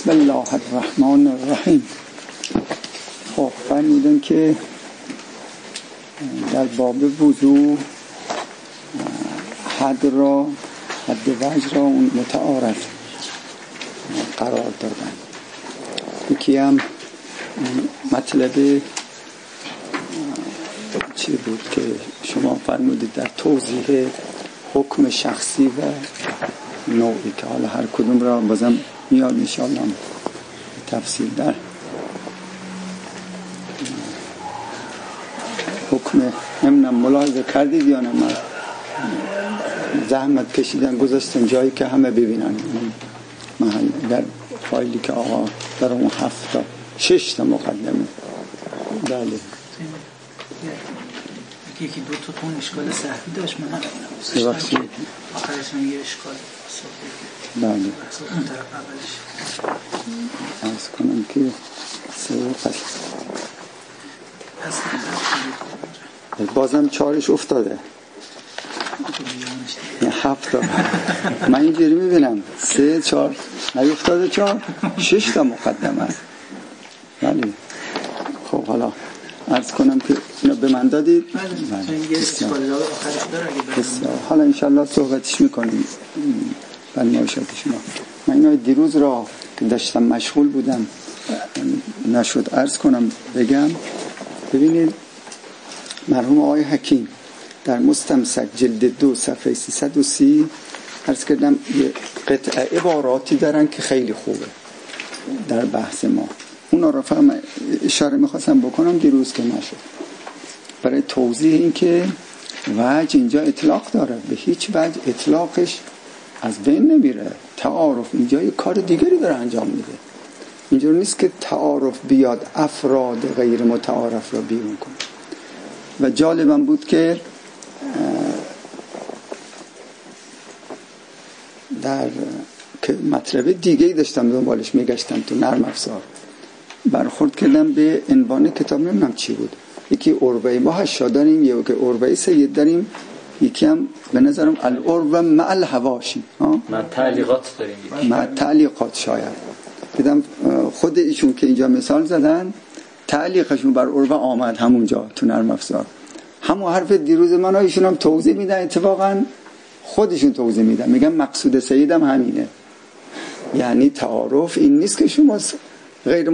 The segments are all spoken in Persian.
بسم الله الرحمن الرحیم. خب فرمودن که در باب وضو حد وجه را اون متعارف قرار دادن. یکی هم مطلب چی بود که شما فرمودید در توضیح حکم شخصی و نوعی که حالا هر کدوم را بازم میاد انشاءالله تفصیل در حکم نمیدونم ملاحظه کردید یا نه، من زحمت کشیدن گذاشتم جایی که همه ببینن محل در فایلی که آقا در اون 6 تا مقدمه. بله یکی دو تا تون اشکال صحفی داشت، من ببخشید آخرش هم یه اشکال صحفی. بله اون طرف اولش عرض کنم که بازم 4 افتاده 7 تا من اینجوری میبینم 3 4 نیفتاده 4 6 تا مقدمه است. بله خب حالا عرض کنم که اینو به من دادید. حالا انشالله صحبتش میکنیم برنامه‌شات شما. من اینو دیروز را که داشتم مشغول بودم نشد عرض کنم بگم. ببینید مرحوم آقای حکیم در مستمسک جلد 2 صفحه 330 عرض کردم یه قطعه عباراتی دارن که خیلی خوبه در بحث ما. اونا را فقط اشاره میخواستم بکنم دیروز که نشد، برای توضیح این که وجه اینجا اطلاق داره، به هیچ وجه اطلاقش از بین نمیره. تعارف اینجا یه کار دیگری داره انجام میده. اینجور نیست که تعارف بیاد افراد غیر متعارف را بیرون کنه. و جالبم بود که در مطلب دیگه‌ای داشتم دنبالش میگشتم تو نرم افزار برخورد کردم به عنوان کتاب، نمیدونم چی بود، یکی عربه ما 8 داریم، یکی عربه سید داریم، یکی هم به نظرم العربه مع الحواشی من تعلیقات داریم، من تعلیقات شاید دیدم خود ایشون که اینجا مثال زدن تعلیقشون بر عربه آمد همونجا تو نرم افزار. همون حرف دیروز من ایشون هم توضیح میدن، اتفاقا خودشون توضیح میدن، میگن مقصود سیدم همینه، یعنی تعارف این نیست که شما غیر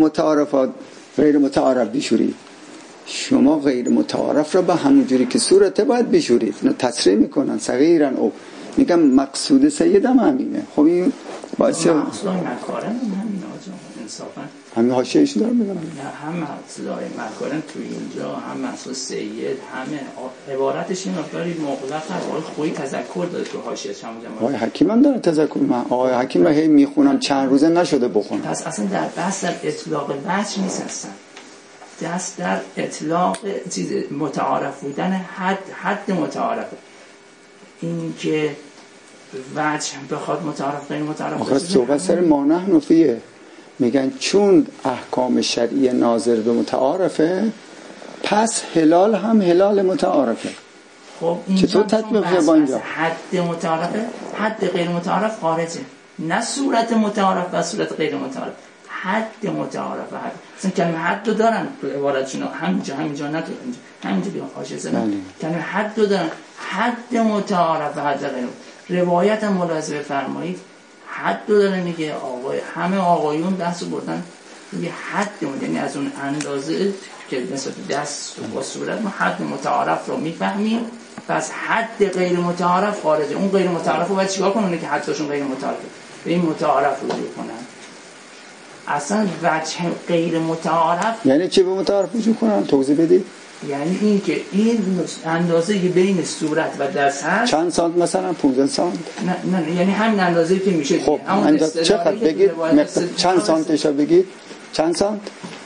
متعارف بشورید، شما غیر متعارف را به همون جوری که صورته باید بشورید. نه تصریح میکنن صغیرن او میگن مقصود سیدم همینه. خب این باعث مقصود مکارن همین انصافا همین حاشیه‌اش دارم میگم، نه هم مقصود مکارن تو اینجا، هم مقصود سید، همه عبارتش این مقداری مغلق است. آقای خویی تذکر داره تو حاشیه‌اش همونجا. آقای حکیم هم داره تذکر. من آقای حکیم رو هی میخونم چند روزه نشده بخونم. پس اصلا در بحث در اطلاق وجه نیست، اصلا دست در اطلاق چیز متعارف بودن حد متعارف. این که وجه بخواد متعارف غیر متعارف آخه صحبت سر ما نحن فیه، میگن چون احکام شرعی ناظر به متعارفه پس هلال هم هلال متعارفه. خب چطور تطبیق با اینجا؟ حد متعارفه، حد غیر متعارف خارجه، نه صورت متعارف و صورت غیر متعارف. حد متعارف، حد مثلا کلمه حد رو دارن تو عبارتشون، همینجا نه تو همینجا بیان حاشیه زدن کلمه حد رو دارن. حد متعارف و حد غیر. روایت هم ملاحظه بفرمایید حد رو داره میگه، همه آقایون دست بردن میگه حد، یعنی از اون اندازه که نسبت دست و صورت ما حد متعارف رو میفهمیم، پس حد غیر متعارف خارجه. اون غیر متعارف رو باید چیکار کنونه که حدشون غیر متعارفه؟ به این متعارف رجوع کنن. اصلا وجه غیر متعارف یعنی چی به متعارف رجوع کنن؟ توضیح بدید. یعنی این که این اندازه بین صورت و دست هست چند سانت مثلا 15 سانت؟ نه یعنی همین اندازه‌ای که میشه. خب اندازه چقدر بگید؟ چند سانتش رو بگید؟ چند سانت؟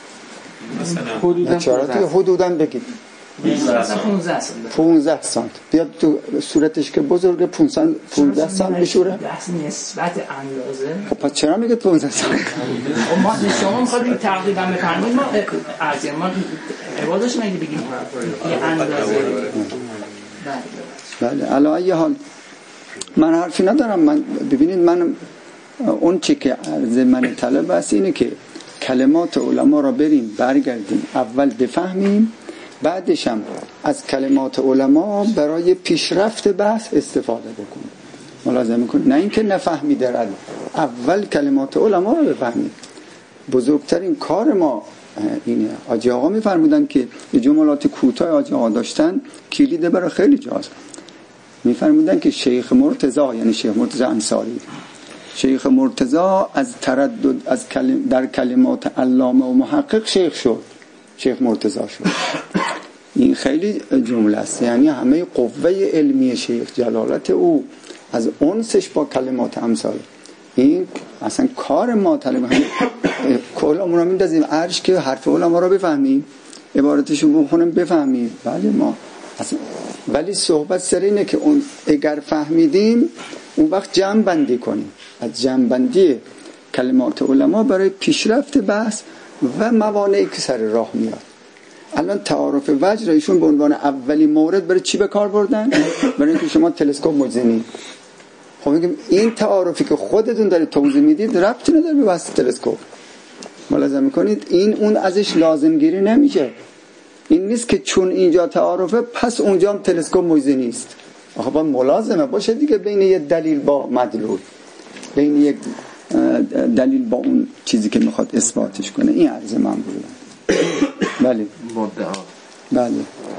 مثلا حدوداً بگید. 15 سانت بیاد تو صورتش که بزرگه 15 سانت بشوره. بحث نسبت اندازه. خب پس چرا میگه 15 سانت؟ ما شما میخواید تقریبا بفرمایید، ما ارزی ما عبادش نگی بگیم این اندازه. بله علی ای حال من حرفی ندارم. من ببینید من اون چی که عرض من طلب است اینه که کلمات علما را بریم برگردیم اول بفهمیم، بعدش هم از کلمات علما برای پیشرفت بحث استفاده بکنیم. ملاحظه میکنید؟ نه اینکه نفهمیده رد، اول کلمات علما رو بفهمید. بزرگترین کار ما اینه. حاجی آقا میفرمودن که جملات کوتاه حاجی آقا داشتن کلید برای خیلی جاست. میفرمودن که شیخ مرتضی، یعنی شیخ مرتضی انصاری، شیخ مرتضی از تردد از در کلمات علامه و محقق شیخ شد، شیخ مرتضی شد. این خیلی جمله است، یعنی همه قوه علمی شیخ، جلالت او، از انسش با کلمات امثال. این اصلا کار ما طلب همین کلامون رو میندازیم عرش که حرف علما رو بفهمیم، عبارتشو بخونیم بفهمیم. بله ما اصلا، ولی صحبت سر اینه که اون اگر فهمیدیم اون وقت جمع بندی کنیم، از جمع بندی کلمات علما برای پیشرفت بحث و موانعی که سر راه میاد. الان تعارف وجه را ایشون به عنوان اولی مورد برای چی به کار بردن؟ برای اینکه شما تلسکوپ مجزنی. خب میگم این تعارفی که خودتون دارید توضیح میدید ربطی نداره به بحث تلسکوپ. ملاحظه میکنید؟ این اون ازش لازم گیری نمیشه. این نیست که چون اینجا تعارفه پس اونجا هم تلسکوپ مجزی نیست. آخه با ملازمه باشه دیگه بین یک دلیل با مدلول، بین یک دلیل با اون چیزی که میخواد اثباتش کنه. این عرض من بود. بله بله.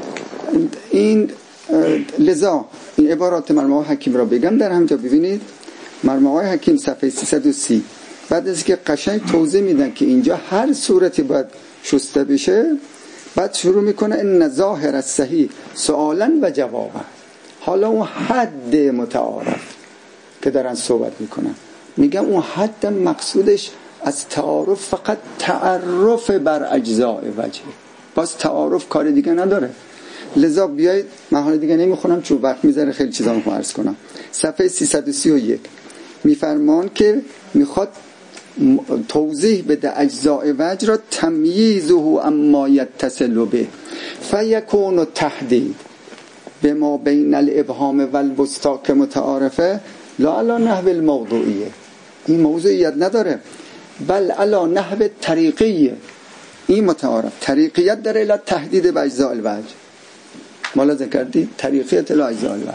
این لذا این عبارات مرحوم آقای حکیم را بگم در همجا ببینید. مرحوم آقای حکیم صفحه 330 بعد از که قشنگ توضیح میدن که اینجا هر صورتی باید شسته بشه، بعد شروع میکنه ان ظاهر الصحیح سوالا و جوابا. حالا اون حد متعارف که دارن صحبت میکنن، میگم اون حد مقصودش از تعارف فقط تعرف بر اجزاء وجه، باز تعارف کار دیگه نداره. لذا بیایید من حالا دیگه نمیخونم چون وقت میذاره خیلی چیزا رو عرض کنم. صفحه 331 میفرمان که میخواد توضیح بده اجزاء وجه را تمییزه اما یتصل به فیکون تحدید به ما بین الابهام و الوسطا که متعارفه لا علی نحو الموضوعیه، این موضوعیت نداره، بل علی نحو طریقیه. این متعارف طریقیت داره الی تحدید به اجزاء الوجه. ملاحظه کردید؟ طریقیت الی اجزاء الوجه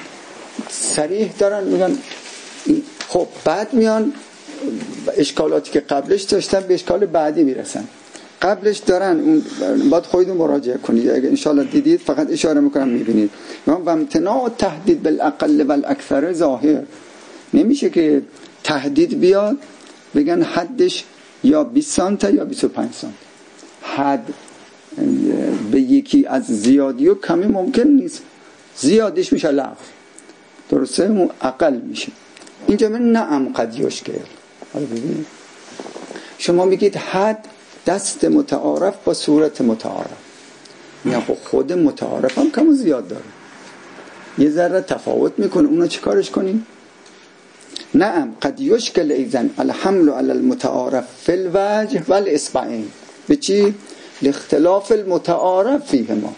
صریح دارن میگن. خب بعد میان اشکالاتی که قبلش داشتن به اشکال بعدی میرسن. قبلش دارن اون باید خودتون مراجعه کنید، اگه انشالله دیدید فقط اشاره میکنم میبینید. و امتناع تهدید بالاقل و الاکثر ظاهر. نمیشه که تهدید بیاد بگن حدش یا 20 سانت یا 25 سانت. حد به یکی از زیادی و کمی ممکن نیست، زیادش میشه لغو، درسته؟ اون اقل میشه. اینجا من نعم قد یشکل. حالا ببینید شما میگید حد دست متعارف با صورت متعارف، میگن خود متعارف هم کم و زیاد داره، یه ذره تفاوت میکنه، اونو چی کارش کنیم؟ نعم قد یشکل ایزن الحمل علی المتعارف فی الوجه والاصبعین. به چی؟ لاختلاف المتعارف فیهما.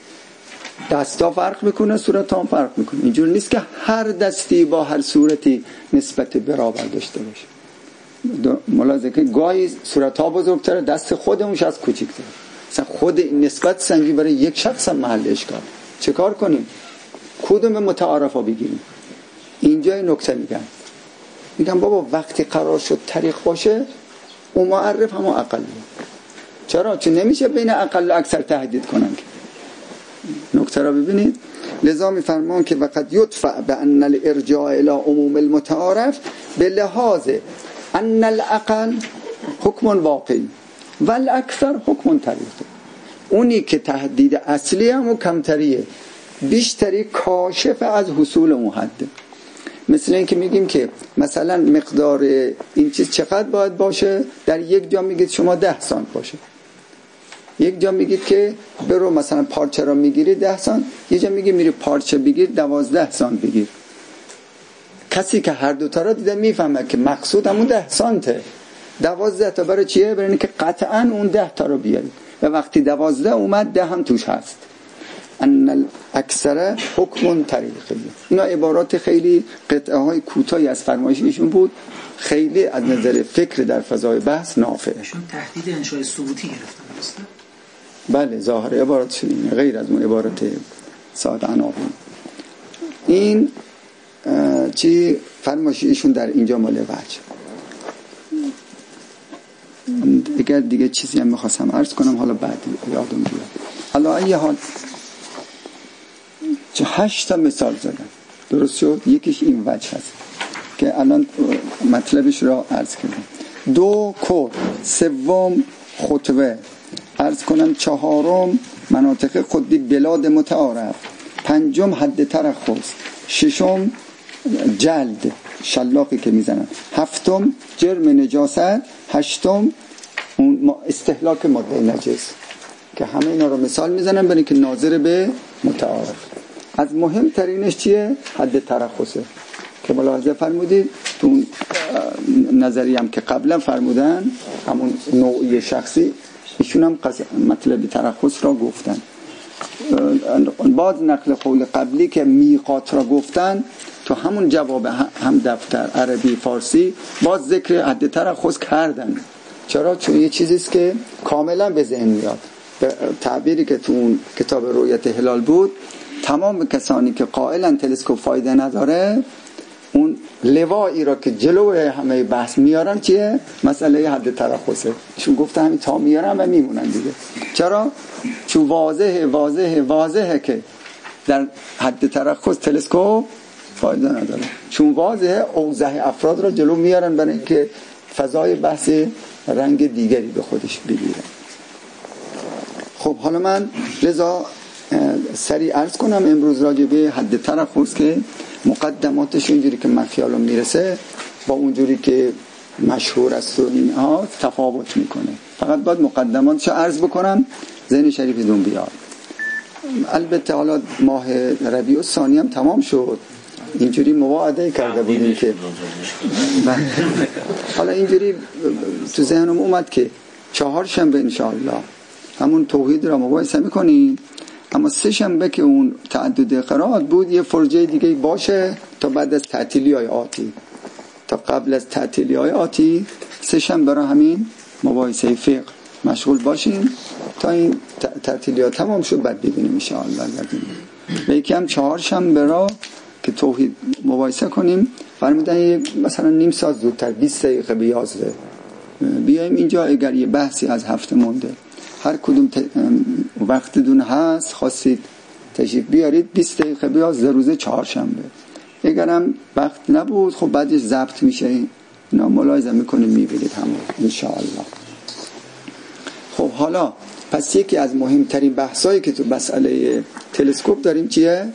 دستا فرق میکنه، صورت هم فرق میکنه. اینجور نیست که هر دستی با هر صورتی نسبت برابر داشته باشه. ملاحظه که گاهی صورت ها بزرگتره، دست خودمونش از کوچیک‌تره. مثلا خود این نسبت سنجی برای یک شخص هم محل اشکال. چه کار کنیم؟ کدوم متعارف ها بگیریم؟ اینجا نکته میگم بابا وقتی قرار شد طریق باشه اون معرف هم اقل. چرا؟ چون نمیشه بین اقل و اکثر تهدید کنن. نکته را ببینید. لذا میفرمان که وقد یدفع بان الارجاع الى عموم المتعارف به لحاظ ان الاقل حکم واقعی و الاکثر حکم طریقی. اونی که تهدید اصلی هم و کمتریه، بیشتری کاشف از حصول محده. مثل این که میگیم که مثلا مقدار این چیز چقدر باید باشه، در یک جا میگید شما 10 سانت باشه، یک جا میگید که برو مثلا پارچه را میگیری 10 سانت، یک جا میگی میری پارچه بگیر 12 سانت بگیر. کسی که هر دوتا را دیده میفهمه که مقصود همون 10 سانته. 12 تا برای چیه؟ برای اینکه قطعا اون 10 تا رو بیاری و وقتی 12 اومد 10 هم توش هست. ان اکثر حکم طریقی. اینا عبارات خیلی قطعه های کوتاهی از فرمایش ایشون بود، خیلی از نظر فکر در فضای بحث نافعه. ایشون تهدید انشای ثبوتی گرفتن درسته؟ بله ظاهر عباراتشون اینه، غیر از اون عبارات ساده عناوین. این چی فرمایش ایشون در اینجا مال وجه. اگر دیگه چیزی هم میخواستم عرض کنم حالا بعد یادم بیاد. حالا ای حال 8 تا مثال زدم، درست شد؟ یکیش این وجه هست که الان مطلبش را عرض کردم. 2 کور، 3 خطوه، عرض کنم 4 مناطق خودی بلاد متعارف، 5 حد ترخص، 6 جلد شلاقی که میزنن، 7 جرم نجاست، 8 اون استهلاک ماده نجس که همه اینا رو مثال میزنن برای که ناظر به متعارف. از مهمترینش چیه؟ حد ترخصه که ملاحظه فرمودید تو نظری هم که قبلا فرمودن همون نوعی شخصی ایشون هم مطلب ترخص را گفتن. باز نقل قول قبلی که میقات را گفتن تو همون جواب هم دفتر عربی فارسی باز ذکر حد ترخص کردن. چرا؟ چون یه چیزیست که کاملا به ذهن میاد. تعبیری که تو اون کتاب رؤیت هلال بود، تمام کسانی که قائلن تلسکوپ فایده نداره اون لوایی را که جلو همه بحث میارن چیه؟ مسئله حد ترخصه. ایشون گفته همین تا میارن و میمونن دیگه. چرا؟ چون واضحه که در حد ترخص تلسکوپ فایده نداره. چون واضحه اوضح افراد را جلو میارن برای اینکه فضای بحث رنگ دیگری به خودش بگیره. خب حالا من لذا سریع عرض کنم امروز راجع به حد ترخص که مقدماتش اینجوری که من خیالم میرسه با اونجوری که مشهور است و اینها تفاوت میکنه. فقط باید مقدماتش عرض بکنم ذهن شریفتون بیاد. البته حالا ماه ربیع الثانی هم تمام شد، اینجوری مواعده کرده بودیم که حالا اینجوری تو ذهنم اومد که 4 شنبه انشاءالله همون توحید را مباحثه میکنیم، اما 3 شنبه که اون تعدد قرائت بود یه فرجه دیگه باشه تا بعد از تعطیلی‌های آتی، تا قبل از تعطیلی‌های آتی 3 شنبه را همین مباحثه فقه مشغول باشیم تا این تعطیلیات تمام شد بعد ببینیم ان شاء الله. و یکم 4 شنبه را که توحید مباحثه کنیم فرمودن مثلا نیم ساعت زودتر 20 دقیقه بیازده بیایم اینجا. اگر یه بحثی از هفته مونده هر کدوم وقت دون هست خواستید تشریف بیارید 20 دقیقه بیازده روز 4 شنبه. اگرم وقت نبود خب بعدش ضبط میشه، اینا ملاحظه میکنیم میبینید همون ان شاء الله. خب حالا پس یکی از مهمترین بحثایی که تو مسئله تلسکوپ داریم چیه؟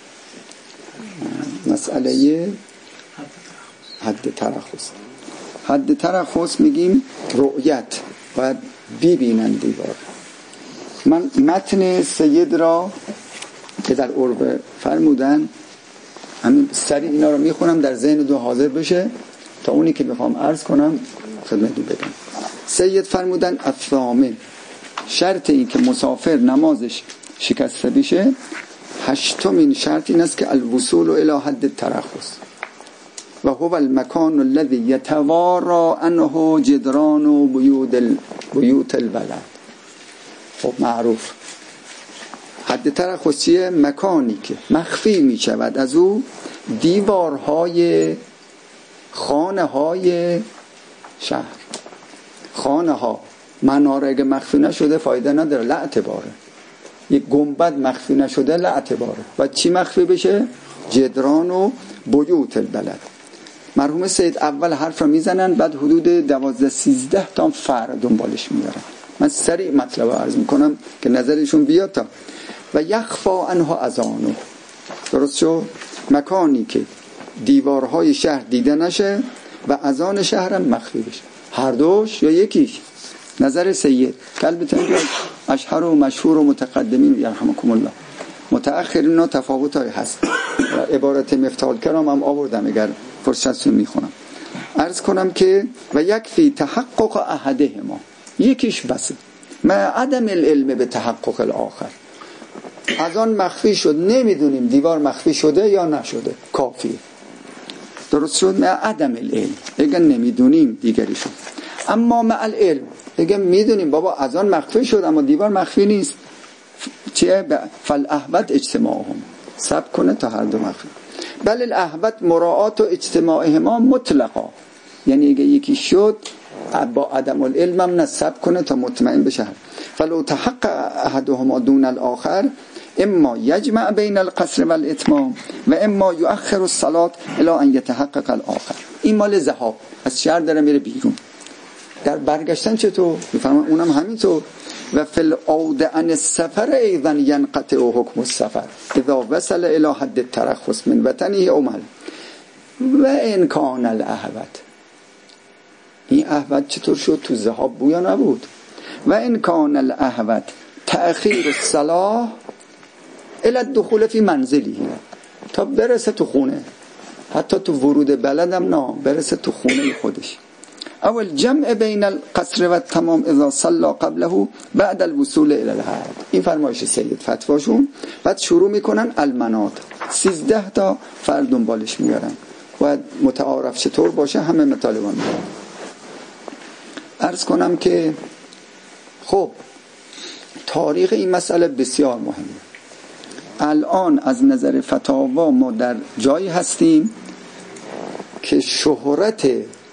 مسئله حد ترخص. حد ترخص میگیم رؤیت، باید ببینن دیوار. من متن سید را که در عرب فرمودن همین سریع اینا رو میخونم در ذهن دو حاضر بشه تا اونی که بخوام عرض کنم خدمتتون بگم. سید فرمودن الثامن، شرط این که مسافر نمازش شکسته بشه 8مین شرط این است که الوصول الى حد الترخص و هو المکان الذي يتوارى عنه جدران بیوت البلد. خب معروف حد ترخص چیه؟ مکانی که مخفی می شود از او دیوارهای خانه های شهر. خانه ها مناره اگه مخفی نشده فایده نداره، لا اعتباره. یک گنبد مخفی نشده لا اعتباره. و چی مخفی بشه؟ جدران و بیوت البلد. مرحوم سید اول حرف رو میزنن بعد حدود 12-13 تا فرع دنبالش میارن. من سریع مطلب رو عرض میکنم که نظرشون بیاد. تا و یخفا عنه اذانه، درست شد؟ مکانی که دیوارهای شهر دیده نشه و اذان شهرم مخفی بشه. هر دوش یا یکیش؟ نظر سید البته اشهر و مشهور و متقدمین یرحمکم الله، متأخرین ها تفاوت های هست. عبارت مفتاح الکرام هم آوردم اگر فرصت میخونم. عرض کنم که و یکفی تحقق احدهما، یکیش بسه، ما عدم العلم به تحقق الاخر. از آن مخفی شد، نمیدونیم دیوار مخفی شده یا نشده، کافیه. درست شد؟ مع عدم العلم، اگه نمیدونیم دیگری شد. اما مع العلم، اگه میدونیم بابا از آن مخفی شد اما دیوار مخفی نیست، چیه؟ فالاحوط اجتماعهم، سب کنه تا هر دو مخفی. بل الاحوط مراعات و اجتماعهما مطلقا، یعنی اگه یکی شد با عدم العلم هم نسب کنه تا مطمئن بشه. فلو تحقق احدهما دون الاخر اما یجمع بین القصر والاتمام و اما یؤخر الصلاة الی ان یتحقق الاخر. این مال ذهاب، از شهر داره میره بیرون. در برگشتن چطور؟ میفهمن اونم همینطور. و فی العود عن السفر ایضا ینقطع حکم السفر اذا وصل الی حد الترخص من وطنه عمل و ان کان الاحوط. این احوط چطور شد؟ تو ذهاب بویا نبود. و ان کان الاحوط تأخیر الصلاة الی الدخول فی منزلی، تا برسه تو خونه، حتی تو ورود بلدم نه، برسه تو خونه خودش. اول جمع بین القصر و تمام اذا صلى قبله بعد الوصول الى الحد. این فرمایش سید فتواشون. بعد شروع میکنن المناط، 13 تا فرد دنبالش میارن و متعارف چطور باشه همه مطالبان میارن. عرض کنم که خب تاریخ این مسئله بسیار مهمه. الان از نظر فتاوا ما در جایی هستیم که شهرت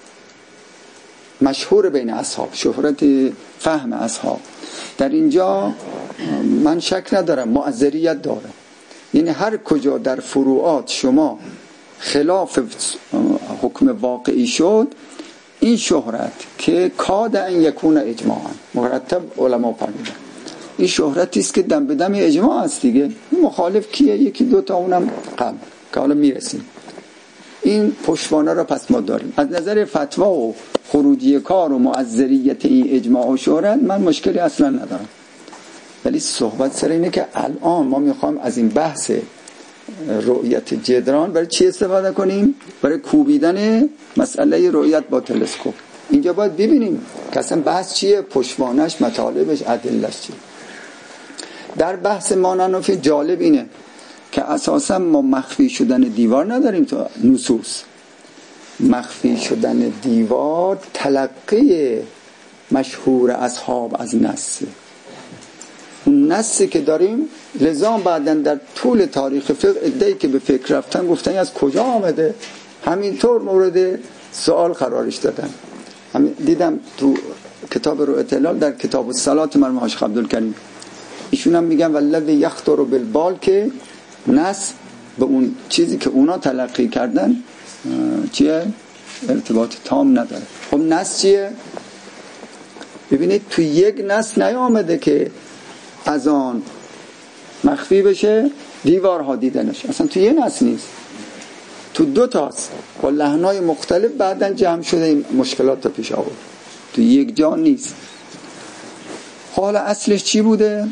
مشهور بین اصحاب، شهرت فهم اصحاب در اینجا من شک ندارم معذریت داره. یعنی هر کجا در فروعات شما خلاف حکم واقعی شد، این شهرت که کاد ان یکون اجماعا، مرتب علما فرمودن این شهرتی است که دم به دم اجماع است دیگه. مخالف کیه؟ یکی دو تا اونم قبل که حالا میرسیم. این پشتوانه را پس ما داریم. از نظر فتوا و خروجی کار و معذریت این اجماع و شهرت من مشکلی اصلا ندارم، ولی صحبت سر اینه که الان ما میخوایم از این بحث رؤیت جدران برای چی استفاده کنیم؟ برای کوبیدن مسئله رؤیت با تلسکوپ. اینجا باید ببینیم که اصلا بحث چیه، پشتوانش، مطالبش، ادله‌اش چیه. در بحث ماننفی جالب اینه که اساسا ما مخفی شدن دیوار نداریم تو نصوص. مخفی شدن دیوار تلقی مشهور اصحاب از نص، اون نصی که داریم. لذا بعداً در طول تاریخ فقه ادعی که به فکر رفتن گفتن از کجا آمده، همینطور مورد سوال قرارش دادن. دیدم تو کتاب رؤیت الهلال در کتاب الصلاة مرحوم حاج عبدالکریم ایشون هم میگن والذی یخطر بالبال، که نص به اون چیزی که اونا تلقی کردن چیه؟ ارتباط تام نداره. خب نص چیه؟ ببینید تو یک نص نیامده که از آن مخفی بشه دیوارها دیدنش، اصلا تو یه نص نیست، تو دو تاست با لحنای مختلف بعدن جمع شده این مشکلات تا پیش آورد، تو یک جا نیست. حالا اصلش چی بوده؟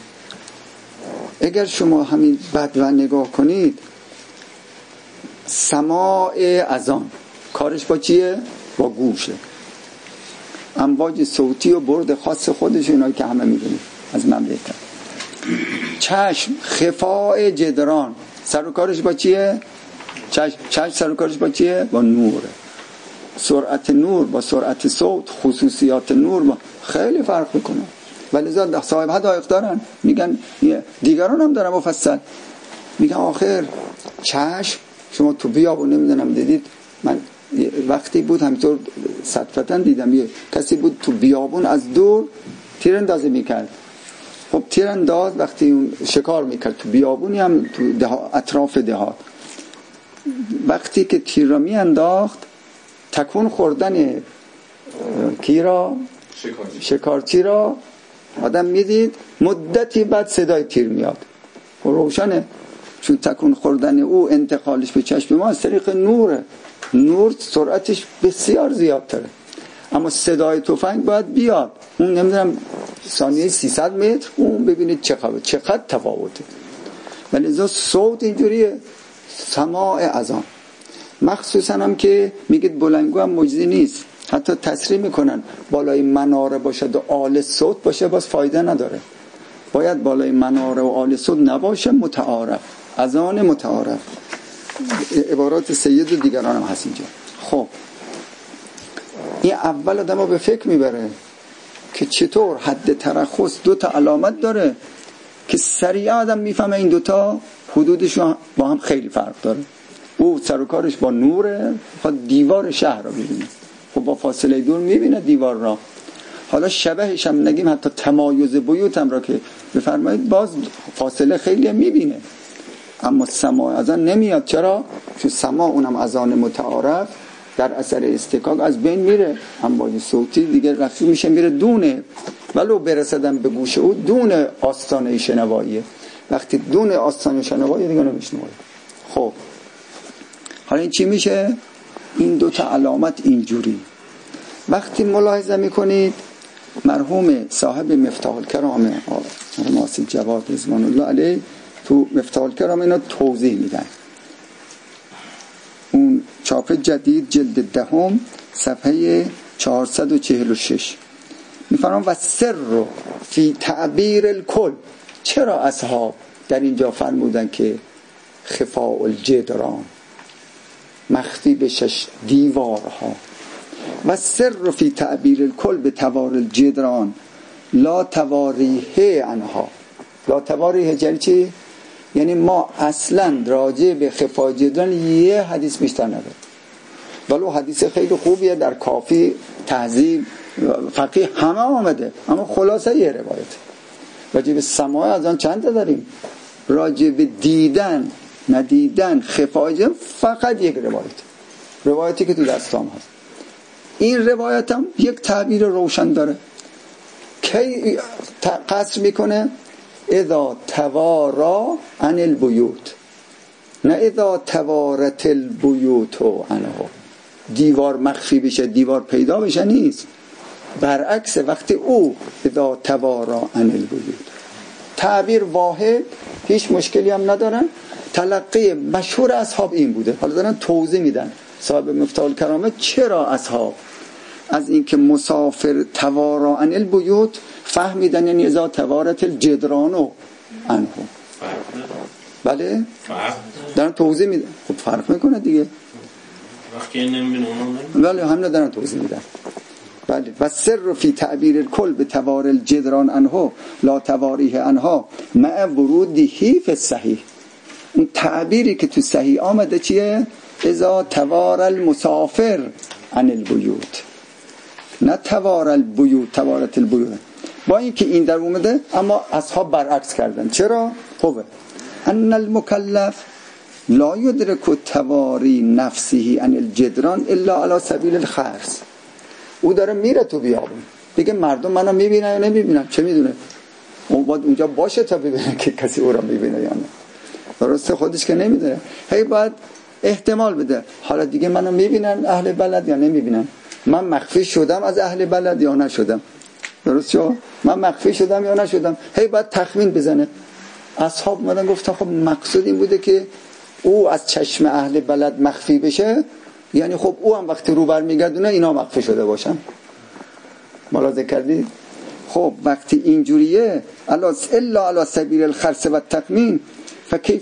اگر شما همین بدو نگاه کنید، سماع اذان کارش با چیه؟ با گوشه، امواج صوتی و برد خاص خودش، اینایی که همه میدونید از من بهتر. چشم خفاء جدران سر و کارش با چیه؟ چشم سر و کارش با چیه؟ با نوره. سرعت نور با سرعت صوت، خصوصیات نور با خیلی فرق میکنه. ولذا صاحب حدایق دارن میگن، دیگران هم دارن مفصل میگن آخر چشم شما تو بیابون نمیدونم دیدید، من وقتی بود همینطور صدفتن دیدم یه کسی بود تو بیابون از دور تیراندازی میکرد. خب تیرانداز وقتی اون شکار میکرد تو بیابونی هم تو اطراف دهات، وقتی که تیر را میانداخت تکون خوردن کی را؟ شکارچی را آدم میدید، مدتی بعد صدای تیر میاد و روشنه، چون تکون خوردن او انتقالش به چشم ما از طریق نوره. نور سرعتش بسیار زیادتره، اما صدای تفنگ باید بیاد، اون نمیدونم ثانیه 300 متر، اون ببینید چقدر تفاوته. ولی صوت اینجوریه، سماع اذان. مخصوصا هم که میگید بلنگو هم مجزی نیست، حتی تصریح میکنن بالای مناره باشد و آل صوت باشه باز فایده نداره. باید بالای مناره و آل صد نباشه، متعارف، اذان متعارف. عبارات سید و دیگران هم هست اینجا. خب این اول آدم رو به فکر میبره که چطور حد ترخص 2 تا علامت داره که سریع آدم میفهمه این 2 تا حدودشون با هم خیلی فرق داره. او سر و کارش با نوره، خود دیوار شهر رو ببینه، خب با فاصله دور میبینه دیوار را. حالا شبهش هم نگیم، حتی تمایز بیوت هم را که بفرمایید باز فاصله خیلی میبینه، اما سماع اذان نمیاد. چرا؟ چون سماع اونم اذان متعارف در اثر استکاک از بین میره، امواج صوتی دیگه رفت میشه میره دونه، ولو برسدن به گوش او دون آستانه شنواییه. وقتی دون آستانه شنوایی دیگه نمیشنوه. خب حالا این چی میشه؟ این 2 تا علامت اینجوری. وقتی ملاحظه میکنید مرحوم صاحب مفتاح الکرام مرحوم آصف جواد رضوان الله علیه تو مفتاح الکرام اینا توضیح میدن. اون چاپ جدید جلد 10 صفحه 446 میفرمان و سر فی تعبیر الکل. چرا اصحاب در اینجا فرمودن که خفاء الجدران، مخفی به 6 دیوارها، و سر فی تعبیر الکل به توار الجدران لا تواریه انها. لا تواریه یعنی چی؟ یعنی ما اصلا راجع به خفاء جدران یه حدیث بیشتر نداریم، ولو حدیث خیلی خوبیه در کافی، تهذیب، فقیه همه آمده، اما خلاصه یه روایت. راجع به سماع از آن چند تا داریم؟ راجع به دیدن ندیدن خفاء جدران فقط یک روایتی که تو دستام هست. این روایت هم یک تعبیر روشن داره که قصر میکنه اذا توارا عن البیوت، نه اذا توارت البیوت عنه. دیوار مخفی بشه دیوار پیدا بشه نیست، برعکس وقتی او اذا توارا عن البیوت. تعبیر واحد، هیچ مشکلی هم ندارن. تلقی مشهور اصحاب این بوده. حالا دارن توضیح میدن صاحب مفتاح الکرامه چرا اصحاب از اینکه مسافر توارا عن البیوت فهمیدن یعنی اذا توارت الجدران عنه. بله دارن توضیح میدن. خب فرق میکنه دیگه وقتی نمیبینه اونا بله همه دارن توضیح میدن. بله و سر فی تعبیر الکل به توار الجدران عنه لا تواریه عنها مع ورودی فی الصحیح. اون تعبیری که تو صحیح آمده چیه؟ اذا توار المسافر عن البیوت، نه توار البیوت توارت البیوت. با اینکه این در اومده اما اصحاب برعکس کردن. چرا؟ خوبه ان المکلف لا یدرک تواری نفسه عن الجدران الا على سبیل الخرص. او داره میره تو بیابون دیگه، مردم منو میبینن یا نمیبینن چه میدونه؟ اون باید اونجا باشه تا ببینه که کسی او را میبینه یا نه. درسته خودش که نمیدونه، هی باید احتمال بده حالا دیگه منو میبینن اهل بلد یا نمیبینن، من مخفی شدم از اهل بلد یا نشدم، درست شو؟ من مخفی شدم یا نشدم، هی باید تخمین بزنه. اصحاب اومدن گفتن خب مقصود این بوده که او از چشم اهل بلد مخفی بشه، یعنی خب او هم وقتی رو برمیگردونه اینا مخفی شده باشن. ملاحظه کردید؟ خب وقتی اینجوریه الا علی سبیل الخرص و التخمین فکیف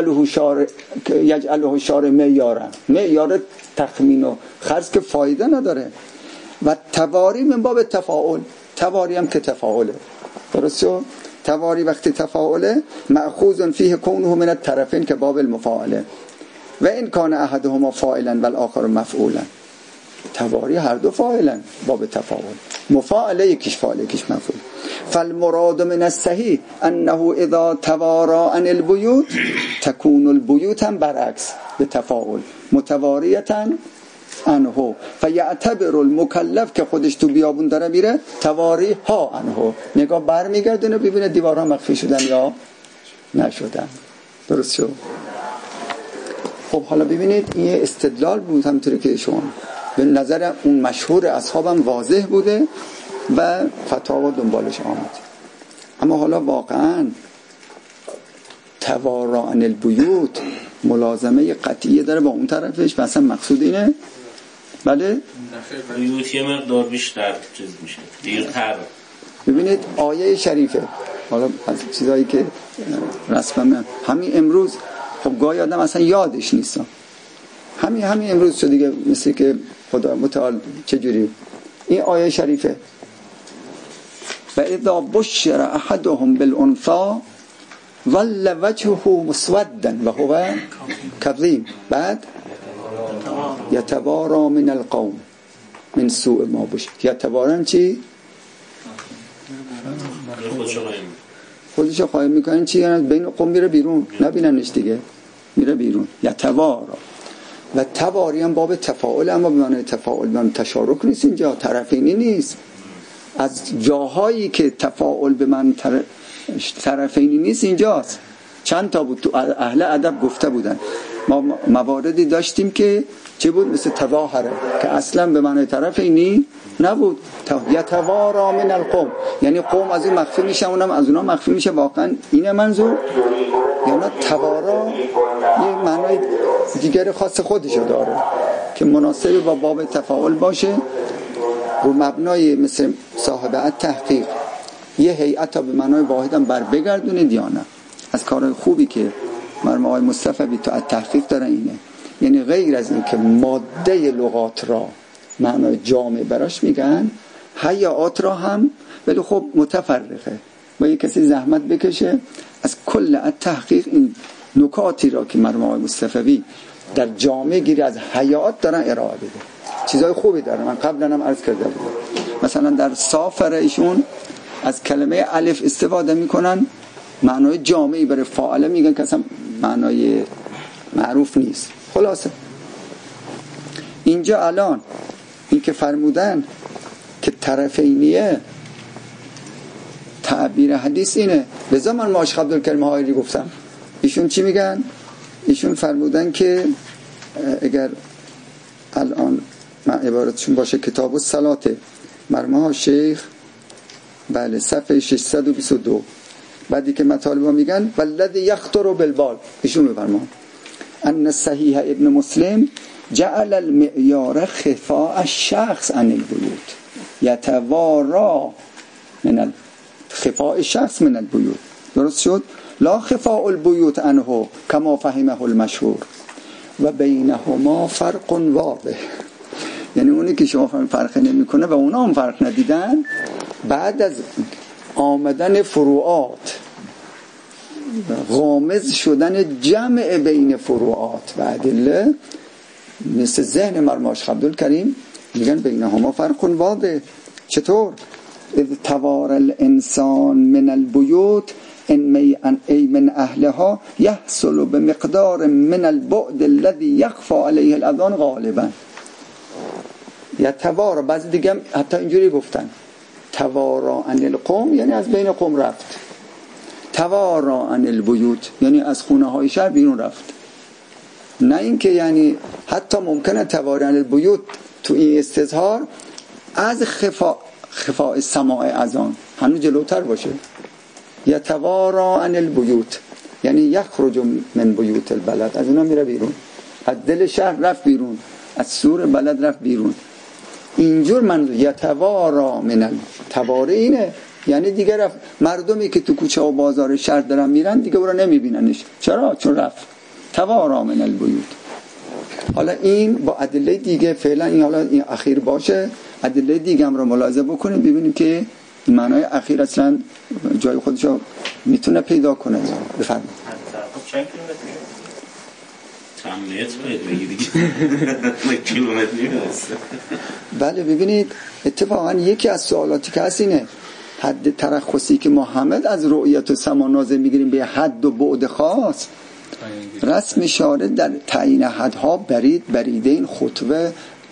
یجعله شارع معیار تخمین و خرص که فایده نداره. و تواری من باب تفاعل، تواری هم که تفاعله، درست شو؟ تواری وقتی تفاعله مأخوذ فیه کونه من الطرفین که باب المفاعله و این کان احدهما فاعلا و الاخر مفعولا. تواری هر دو فاعلن باب تفاعل، مفاعله یکیش فاعل یکیش مفعول. فالمراد من الصحیح انه اذا توارا عن البیوت تكون البیوت هم برعکس به تفاعل متواریتا عنه فیعتبر المکلف که خودش تو بیابون داره میره تواری ها عنه، نگاه برمیگردونه ببینه دیوارها مخفی شدن یا نشدن. درست شد؟ خب حالا ببینید این استدلال بود همونطوری که شما به نظر اون مشهور اصحابم واضح بوده و فتاوا دنبالش آمد. اما حالا واقعا توارا عن البیوت ملازمه قطعیه داره با اون طرفش، مثلا مقصود اینه بله بیوت یه مقدار بیشتر چیز میشه دیرتر. ببینید آیه شریفه حالا از چیزایی که رسما همین امروز خب گاهی آدم اصلا یادش نیست، همین امروز شد دیگه، مثل که خدا متعال چجوری این آیه شریفه و اذا بشر احدهم بالانثى ظل وجهه مسودا وهو كظيم بعد يتوارى من القوم من سوء ما بشر. یتوارن چی؟ خودشو قایم میکنن چی؟ یعنی بین قوم میره بیرون، نبیننش دیگه، میره بیرون. یتوارا و تواری هم باب تفاعل، اما به معنی تفاعل به معنی تشارک نیست، اینجا طرفینی نیست. از جاهایی که تفاعل به معنی طرفینی نیست اینجاست. چند تا بود تو اهل ادب گفته بودن، ما مواردی داشتیم که چه بود؟ مثل تظاهره که اصلا به معنی طرفینی نبود. یتوارا من القوم یعنی قوم از این مخفی میشه، اونم از اونا مخفی میشه. واقعا اینه منظور؟ یعنی توارا یه معنی دیگر خاص خودشو داره که مناسب با باب تفاعل باشه، رو مبنای مثل صاحب تحقیق یه هیئت به معنای واحدم بر بگردونه یا نه. از کارهای خوبی که مرحوم آقای مصطفی تو تحقیق دارن اینه، یعنی غیر از این که ماده لغات را معنای جامع براش میگن، هیئات را هم، ولی خب متفرقه. با یک کسی زحمت بکشه از کل تحقیق این نکاتی را که مرحوم آقای مصطفی در جامع گیری از هیئات دارن ارائه بده. چیزای خوبی داره، من قبلا هم عرض کرده بودم. مثلا در سافر ایشون از کلمه الف استفاده میکنن، معنای جامعی برای فاعله میگن که اصلا معنای معروف نیست. خلاصه اینجا الان این که فرمودن که طرفینیه، تعبیر حدیث اینه. لذا من ماشق عبدالکریم حائری گفتم. ایشون چی میگن؟ ایشون فرمودن که اگر الان من عبارتشون باشه کتاب الصلات مرموها شیخ بله صفحه 622 بعدی که مطالبا میگن والذی یخطر بالبال، ایشون میفرمان ان صحیح ابن مسلم جعل المعیار خفاء الشخص عن البیوت یتوارا من خفاء الشخص من البیوت. درست شد؟ لا خفاء البیوت عنه کما فهمه المشهور و بینهما فرق واضح. یعنی اونی که شما فرق نمیکنه و اونا هم فرق ندیدن، بعد از آمدن فروعات غامض شدن جمع بین فروعات و ادله مثل ذهن مرماش عبدالکریم میگن بینهما فرق واضح. چطور؟ اذ توار الانسان من البیوت ان ای من اهلها یحصل بمقدار من البعد الذي يخفى عليه الاذان غالبا. یا توارا، بعضی دیگه حتی اینجوری گفتن توارا عن القوم یعنی از بین قوم رفت، توارا عن البیوت یعنی از خونه های شهر بیرون رفت. نه اینکه یعنی حتی ممکنه توارا عن البیوت تو این استظهار از خفاء سماع اذان هنوز جلوتر باشه. یا توارا عن البیوت یعنی یخرج من بیوت البلد، از اونا میره بیرون، از دل شهر رفت بیرون، از سور بلد رفت بیرون. اینجور منظور یتوارا من تواره اینه، یعنی دیگه رفت. مردمی که تو کوچه و بازار شهر دارن میرن دیگه او رو نمیبیننش. چرا؟ چون رفت. توارا من البیوت. حالا این با ادله دیگه فعلا این حالا این اخیر باشه، ادله دیگه هم رو ملاحظه بکنیم ببینیم که معنای اخیر اصلا جای خودشو میتونه پیدا کنه. بفرمایید. چند کیلومتر؟ بله ببینید اتفاقا یکی از سوالاتی که هست اینه حد ترخصی که ما حمد از رؤیت و سما نازل میگیریم به حد و بعد خاص، رسم شارع در تعیین حدها بریدین خطوه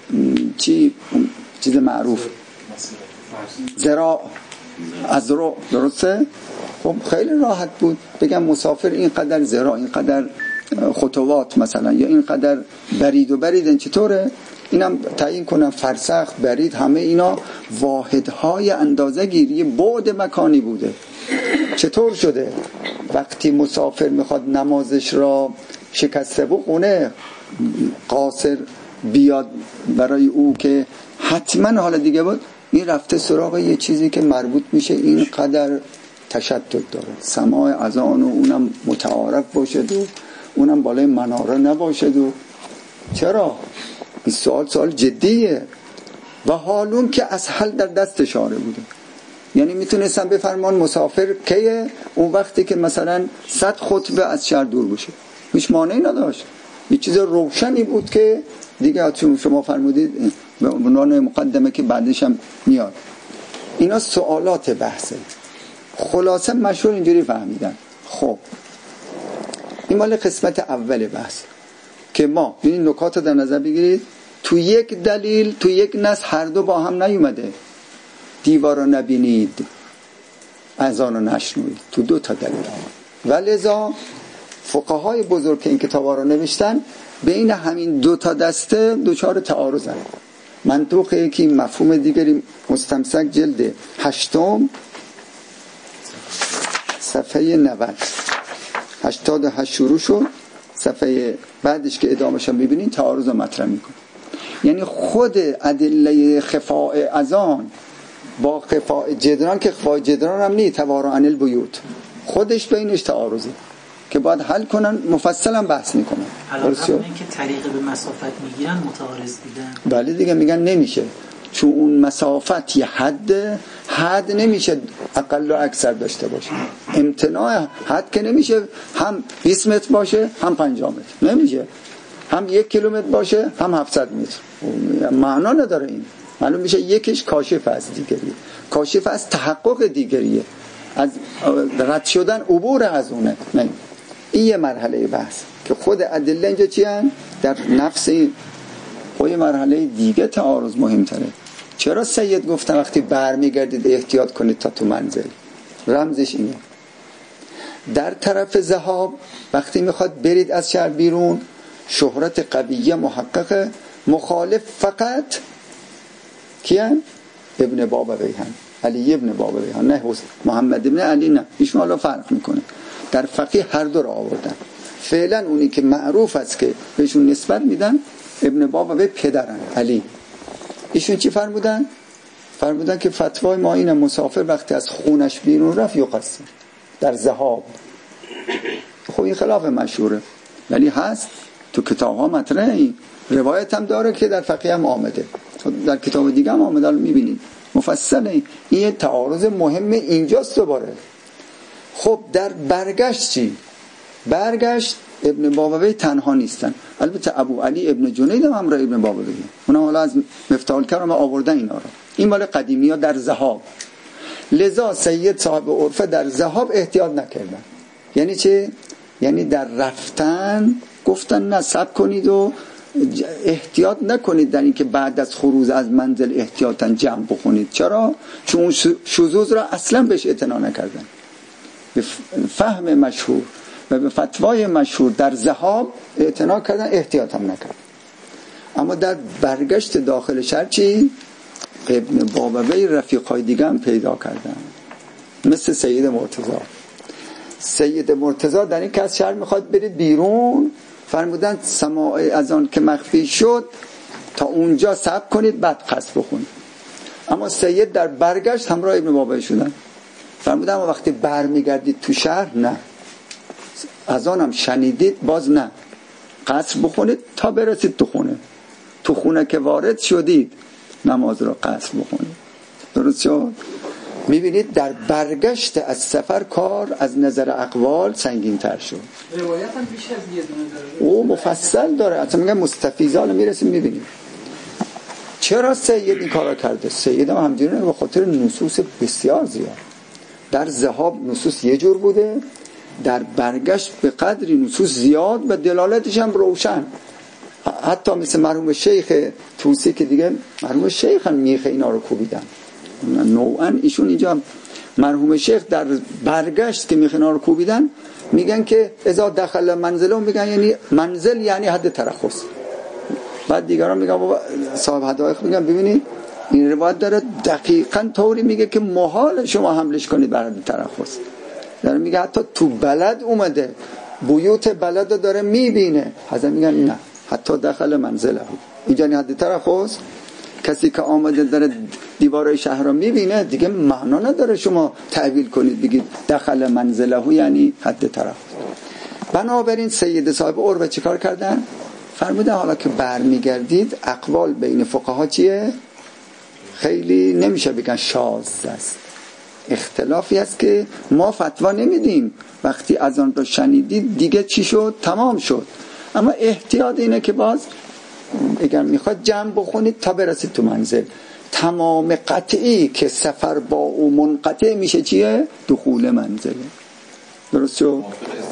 چیز معروف زراع از رو، درسته؟ خب خیلی راحت بود بگم مسافر اینقدر زراع، اینقدر خطوات مثلا، یا اینقدر بریدن. چطوره؟ اینم تعیین کنم فرسخ، برید، همه اینا واحدهای اندازه گیری بعد مکانی بوده. چطور شده؟ وقتی مسافر میخواد نمازش را شکسته بخونه، قاصر بیاد برای او که حتما حالا دیگه بود، این رفته سراغ یه چیزی که مربوط میشه اینقدر تشدد داره. سماع اذان و اونم متعارف باشد و اونم بالای مناره نباشد و چرا؟ این سوال جدیه و حالون که از حل در دست شاره بوده. یعنی میتونستن بفرمان مسافر کیه؟ اون وقتی که مثلا 100 خطبه از شهر دور بشه، هیچ مانعی نداشت، یه چیز روشنی بود که دیگه چون شما فرمودید به عنوان مقدمه که بعدش هم میاد. اینا سوالات بحثه. خلاصه مشهور اینجوری فهمیدن. خب این مال قسمت اول بحث که ما این نکات در نظر بگیرید. تو یک دلیل تو یک نص هر دو با هم نیومده. دیوار رو نبینید، اذان رو نشنوید، تو 2 تا دلیل آمد. ولذا فقهای بزرگ که این کتابا رو نوشتن بین همین 2 تا دسته دوچار تعارضن. منطوق که مفهوم دیگری مستمسک جلد 8 صفحه 90 88 شروع شد، صفحه بعدش که ادامه‌ش هم ببینید تعارض رو مطرح میکنه. یعنی خود ادله خفاء اذان با خفاء جدران که خفاء جدران هم نیست، توارا عن البیوت، خودش بینش تعارضه که باید حل کنن. مفصلا بحث میکنن. علاوه بر این که طریق به مسافت میگیرن متعارض دیدن. بله دیگه میگن نمیشه، چون اون مسافت یه حد نمیشه اقل و اکثر داشته باشه. امتناع حد که نمیشه هم 20 متر باشه هم 50 متر، نمیشه هم 1 کیلومتر باشه هم 700 متر. معنا نداره. این معلوم میشه یکیش کاشف از دیگریه، کاشف از تحقق دیگریه، از رد شدن عبور از اونه. نه این یه مرحله بحث که خود ادله اینجا چی هن؟ در نفس خود مرحله دیگه تعارض مهمتره. چرا سید گفتن وقتی برمیگردید احتیاط کنید تا تو منزل؟ رمزش اینه. در طرف ذهاب وقتی میخواد برید از شهر بیرون، شهرت قویه محققه، مخالف فقط کیان؟ ابن بابویه، علی ابن بابویه، نه محمد ابن علی، نه ایشون حالا فرق میکنه. در فقیه هر دو را آوردن. فعلا اونی که معروف است که بهشون نسبت میدن ابن بابویه پدرن علی. ایشون چی فرمودن؟ فرمودن که فتوای ما اینه مسافر وقتی از خونش بیرون رفت یقصر در ذهاب. خب این خلاف مشهوره ولی هست تو کتاب ها مطرحه. این روایت هم داره که در فقیه هم آمده، در کتاب دیگه هم آمده، میبینید مفصله. این تعارض مهم اینجاست دوباره. خب در برگشت چی؟ برگشت ابن بابویه تنها نیستن، البته ابو علی ابن جنید هم همراه ابن بابویه، اونا حالا از مفتاح الکرم آوردن اینا رو. این مال قدیمی ها در ذهاب. لذا سید صاحب عرفه در ذهاب احتیاط نکردن. یعنی چه؟ یعنی در رفتن گفتن نه صبر کنید و احتیاط نکنید در اینکه بعد از خروج از منزل احتیاطاً جمع بخونید. چرا؟ چون شذوذ را اصلا بهش اعتنا نکردن. به فهم مشهور و به فتوای مشهور در ذهاب اعتنا کردن، احتیاط هم نکردن. اما در برگشت داخل شهر چی؟ ابن بابویه رفیقای دیگه هم پیدا کردن، مثل سید مرتضی. سید مرتضی در این که از شهر میخواد برید بیرون، فرمودن سماع اذان که مخفی شد تا اونجا صبر کنید بعد قصد بخونید. اما سید در برگشت همراه ابن بابویه شدن، فرمودن اما وقتی برمیگردید تو شهر نه، اذانم شنیدید باز نه، قصد بخونید تا برسید تو خونه. تو خونه که وارد شدید نماز رو قصد بخونید. درست شد؟ میبینید در برگشت از سفر کار از نظر اقوال سنگین تر شد. روایت هم بیش از یه دونه داره، او مفصل داره، اصلا میگم مستفیضان میرسیم میبینیم چرا سید این کارا کرده. سید هم همجوری به خاطر نصوص بسیار زیاد. در ذهاب نصوص یه جور بوده، در برگشت به قدری نصوص زیاد و دلالتش هم روشن. حتی مثل مرحوم شیخ توسی که دیگه مرحوم شیخ هم میخه اینا رو کوبیدن نوعا. ایشون اینجا مرحوم شیخ در برگشت که میخه اینا رو کوبیدن میگن که اذا دخل منزله، میگن یعنی منزل یعنی حد ترخص. بعد دیگران میگن صاحب حدایق میگن ببینید این روایت داره دقیقاً طوری میگه که محال شما حملش کنید بر حد ترخص. داره میگه حتی تو بلد اومده، بیوت بلد داره میبینه. حضرت میگن نه حتی داخل منزله اینجا یعنی حد ترخص. کسی که آمده داره دیوارای شهر رو میبینه دیگه معنا نداره شما تعبیل کنید بگید دخل منزله یعنی حد طرف. بنابراین سید صاحب عروه چیکار کردن؟ فرموده حالا که برمیگردید اقوال بین فقها چیه؟ خیلی نمیشه بگن شاذ است، اختلافی است که ما فتوا نمیدیم. وقتی از آن رو شنیدید دیگه چی شد؟ تمام شد. اما احتیاط اینه که باز اگر میخواد جمع بخونید تا برسید تو منزل. تمام قطعی که سفر با او منقطع میشه چیه؟ دخول منزله. درست شد؟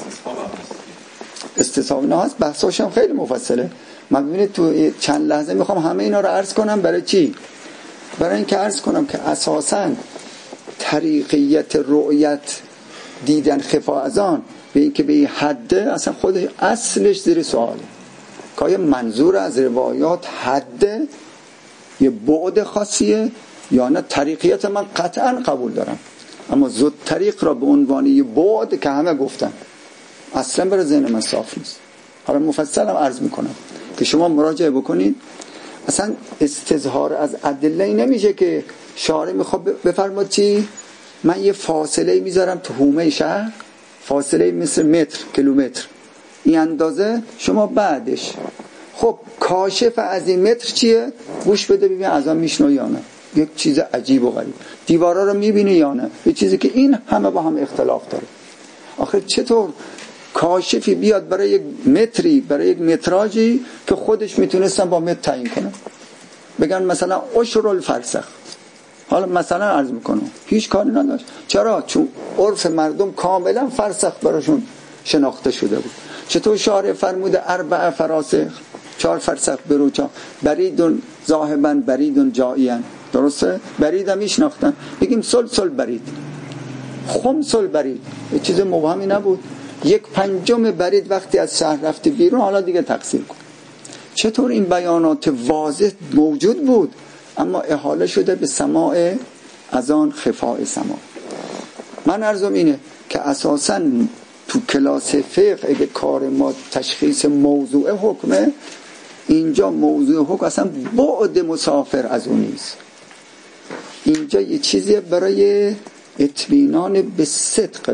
استصحاب نه هست، بحثاش هم خیلی مفصله. من ببینید تو چند لحظه میخوام همه اینا رو عرض کنم. برای چی؟ برای اینکه عرض کنم که اساساً طریقیت رؤیت دیدن خفا از آن به اینکه به این حده اصلا خودش اصلش زیر سواله که آیا منظور از روایات حده یه بعد خاصیه یا نه. طریقیت من قطعا قبول دارم، اما زود طریق را به عنوان یه بعد که همه گفتن اصلا برای ذهن من صاف نیست. حالا مفصل هم عرض میکنم که شما مراجعه بکنید. اصلا استظهار از ادله نمیشه که شارع میخواد بفرماد چی؟ من یه فاصله میذارم تو حومه شهر، فاصله مثل متر کیلومتر، این اندازه شما بعدش خب کاشف از این متر چیه؟ گوش بده ببین از آن میشنو یا نه. یک چیز عجیب و غریب. دیوارا رو میبینی یا نه؟ یه چیزی که این همه با هم اختلاف داره. آخر چطور کاشفی بیاد برای یک متری، برای یک متراژی که خودش میتونستن با متر تعیین کنن، بگن مثلا عشر الفرسخ. حالا مثلا عرض میکنم هیچ کاری نداشت. چرا؟ چون عرف مردم کاملا فرسخ براشون شناخته شده بود. چطور شارع فرموده 4 فراسخ، 4 فرسخ برو، بریدون ذاهبن بریدون جائیان. درسته؟ برید هم میشناختن. بگیم سلسل برید، خمسل برید، چیز مبهمی نبود. 1/5 برید وقتی از شهر رفته بیرون، حالا دیگه تقسیم کن. چطور این بیانات واضح موجود بود اما احاله شده به سماع از آن خفاء سماع. من عرضم اینه که اساساً تو کلاس فقه اگه کار ما تشخیص موضوع حکمه، اینجا موضوع حکم اصلا بعد مسافر از اون نیست. اینجا یه چیزی برای اطمینان به صدق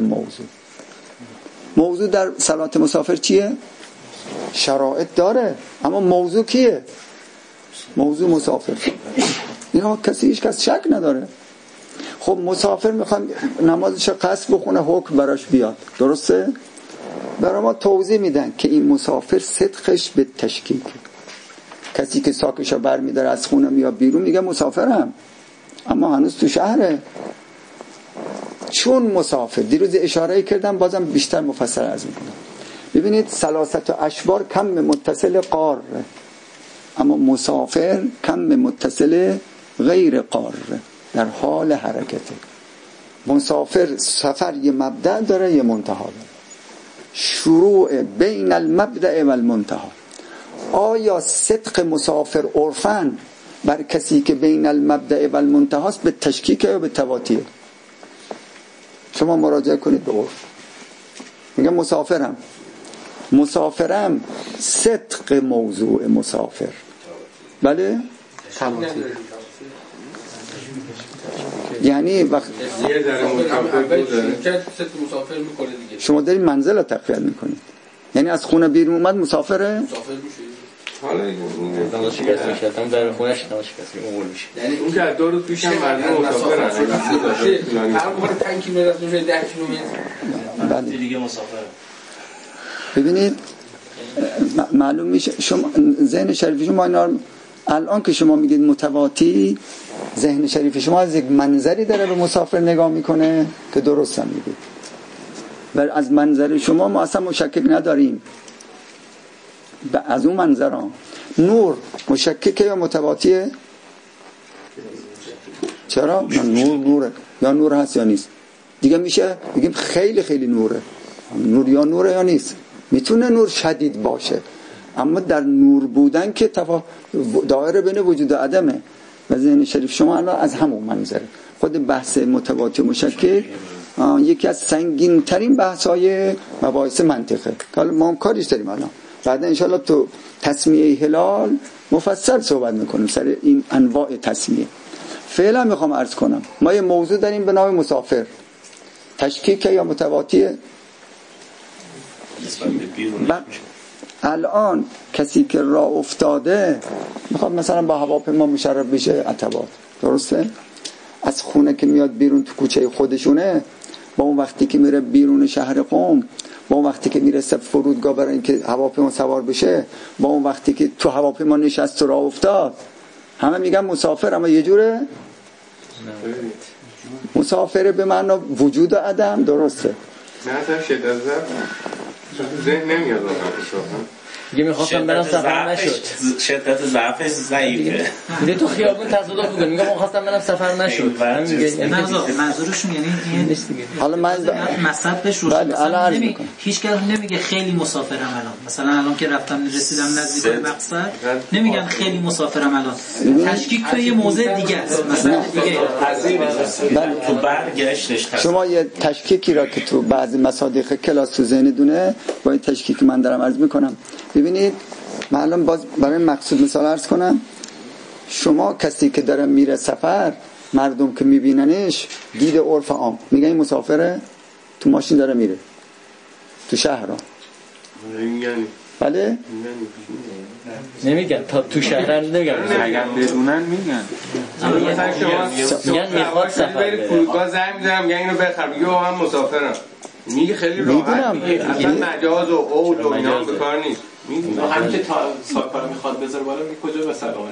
موضوع در صلات مسافر چیه؟ شرایط داره، اما موضوع کیه؟ موضوع مسافر. اینا هیچ کس شک نداره. خب مسافر میخوام نمازش قصد بخونه حکم براش بیاد، درسته؟ برای ما توضیح میدن که این مسافر صدقش به تشکیک. کسی که ساکشو بر میداره از خونه میاد بیرون میگه مسافرم، اما هنوز تو شهره. چون مسافر، دیروز اشاره کردم بازم بیشتر مفصل عرض میکنم. ببینید ثلاثت اشبار کم متصل قاره، اما مسافر کم متصل غیر قاره، در حال حرکته. مسافر سفر یه مبدأ داره یه منتها داره، شروع بین المبدأ و المنتها. آیا صدق مسافر عرفاً بر کسی که بین المبدأ و المنتها است به تشکیک یا به تواتیه؟ شما مراجعه کنید به عرف. میگم مسافرم صدق موضوع مسافر، بله؟ یعنی وقت شما دارید منزل رو تقویت میکنید، یعنی از خونه بیرون اومد مسافره؟ حالا نماز شکست کردم در خونش نماز شکست امور میشه، یعنی اون که 2 روز پیشم مردم مسافرن، هر موقع 5 کیلومتر میشه 10 کیلومتر دیگه مسافر. ببینید معلوم میشه شما ذهن شریف شما اینا الان که شما میگید متواتی، ذهن شریف شما از یک منظری داره به مسافر نگاه میکنه که درست هم میگید، و از منظر شما ما اصلا مشکک نداریم. از اون منظران نور مشککه یا متواتیه؟ چرا؟ نوره، یا نور هست یا نیست. دیگه میشه بگیم خیلی خیلی نوره. نور یا نوره یا نیست. میتونه نور شدید باشه، اما در نور بودن که دایره بین وجود و عدمه. و ذهن شریف شما الان از همون منظره. خود بحث متواتی مشکک یکی از سنگین ترین بحث‌های مباحث منطقه که ما هم کاریش داریم الان. بعد انشالله تو تسمیه هلال مفصل صحبت میکنیم سر این انواع تسمیه. فعلا میخوام عرض کنم ما یه موضوع داریم به نام مسافر. تشکیک یا متواتیه؟ الان کسی که راه افتاده میخواد مثلا با هواپیما مشرف بشه عتبات، درسته؟ از خونه که میاد بیرون تو کوچه خودشونه، با اون وقتی که میره بیرون شهر قم، با اون وقتی که میرسه فرودگاه برای اینکه هواپیما سوار بشه، با اون وقتی که تو هواپیما نشست و راه افتاد، همه میگن مسافر. اما یه جوره مسافر به معنی وجود و عدم، درسته؟ نه تا شدت ذهن نمیاد دیگه میخواستم برم سفر نشد. شدت ضعفش ضعیفه. میگه تو خیابون تصادف بود. میگم میخواستم برم سفر نشد. میگه منظورشون یعنی این نیست دیگه. حالا من مصرفش رو هیچ کس نمیگه خیلی مسافرم الان. مثلا الان که رفتم رسیدم نزدیک مقصد نمیگن خیلی مسافرم الان. تشکیک تو یه موضع دیگه است. مثلا دیگه تو برگشتش شما یه تشکیکی را که تو بعضی مصادیق کلاس تو ذهن دونه با این تشکیک من دارم عرض میکنم. ببینید من الان باز برای مقصود مثال عرض کنم. شما کسی که داره میره سفر، مردم که میبیننش دید عرف عام میگن این مسافره، تو ماشین داره میره تو شهر ها، بله نمیگن تا تو شهر نمیگن، اگر بدونن میگن. میگن میخواد سفر بره فرودگاه زنگ میزنم میگن اینو بخر، میگه من مسافرم، میگه خیلی راحت میگه اصلا مجاز و اوج و اینا به کار نیست. همین که تا ساکار میخواد بذاره بالا میگه کجا به سلامت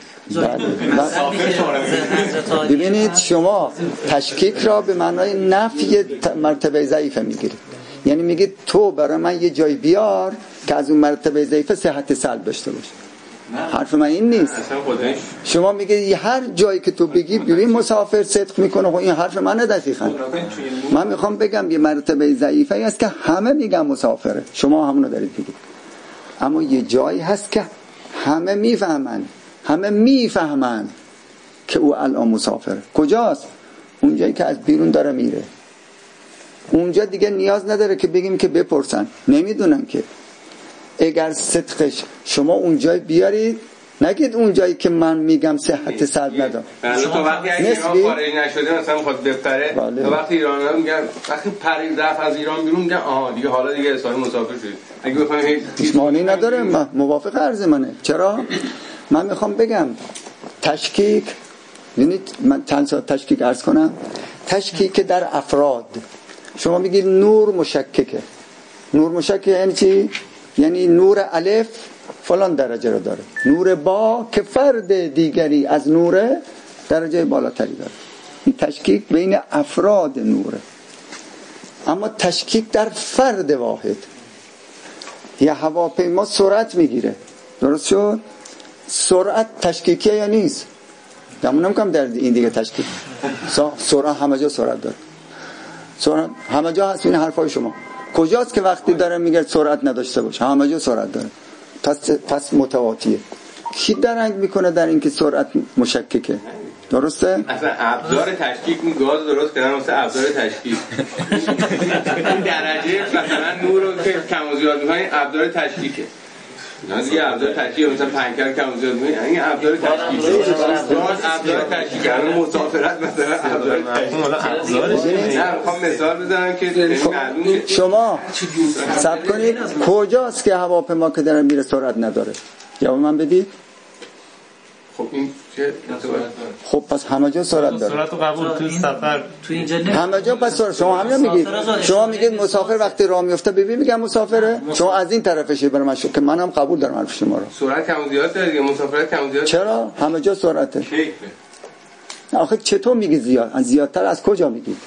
میخواد. ببینید شما تشکیک را به معنای نفی مرتبه ضعیفه میگیرید. یعنی میگید تو برای من یه جای بیار که از اون مرتبه ضعیفه صحت سلب داشته باشه. حرف من این نیست. شما میگه هر جایی که تو بگی ببین مسافر صدق میکنه. خب این حرف من دقیقاً. من میخوام بگم یه مرتبه ضعیفه است که همه میگن مسافره، شما همونو دارید بگید. اما یه جایی هست که همه میفهمن که او الان مسافره. کجاست؟ اونجایی که از بیرون داره میره. اونجا دیگه نیاز نداره که بگیم که بپرسن، نمیدونن که. اگر صدقش شما اونجای بیارید، نگید اونجایی که من میگم صحت سلب ندارم. تا وقتی ایران خارج نشده مثلا میخواد بپره، تا وقتی ایرانی‌ها میگن وقتی پرید رفت از ایران بیرون میگن آها دیگه حالا دیگه اصلا مسافر شدید. اگه بخواید هیچ معنی نداره. موافق عرض منه. چرا؟ من میخوام بگم تشکیک، ببینید من چند تا تشکیک عرض کنم. تشکیک در افراد، شما میگید نور مشککه. نور مشکک یعنی چی؟ یعنی نور الف فلان درجه رو داره، نور با که فرد دیگری از نور درجه بالاتری داره. این تشکیک بین افراد نوره. اما تشکیک در فرد واحد، یه هواپیما سرعت میگیره، درست شد؟ سرعت تشکیکیه یا نیست؟ دمون نمیکنم در این دیگه تشکیک. سرعت همه جا سرعت داره، سرعت همه جا هست. این حرفای شما کجاست که وقتی داره میگه سرعت نداشته باشه؟ همه جا سرعت داره. پس متواتیه. کی درنگ میکنه در اینکه سرعت مشککه؟ درسته؟ اصلا ابزار تشکیک این گاز درست کردن واسه ابزار تشکیک. این درجه مثلا نور رو که کم و زیاد می‌کنی ابزار تشکیکه. نه دیگه ابزار تشکیک مثلا پنکر کم و زیاد می‌کنی این ابزار تشکیکه. گاز ابزار تشکیک، الان مسافرت مثلا ابزار تشکیک. نه می‌خوام مثال بزنم که شما صبر کنید. کجاست که هواپیما که داره میره سرعت نداره؟ جواب من بدید. خب این چه؟ خب پس همه جا سرعت داره. سرعت قبول تو سفر تو اینجا همه جا پس سرعت. شما همین میگید. شما میگید مسافر وقتی راه میفته ببین میگم مسافره. شما از این طرفشه برای من شو که منم قبول دارم حرف شما رو. سرعت کم و زیاد داره دیگه، مسافرت کم و زیاد. چرا؟ همه جا سرعته. آخه چطور میگی زیاد؟ از زیادتر از کجا میگید؟